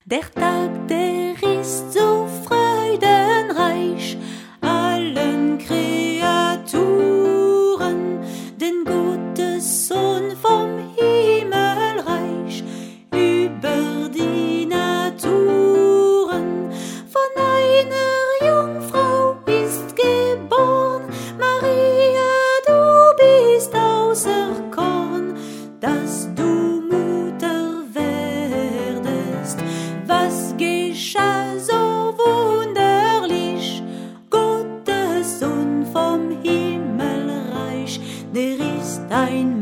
Der Tag, der ist so freudenreich, allen Kreaturen, den Gottes Sohn vom Himmelreich, über die Naturen. Von einer Jungfrau ist geboren, Maria, du bist auserkoren, dass du Mutter werdest. Was geschah so wunderlich? Gottes Sohn vom Himmelreich, der ist ein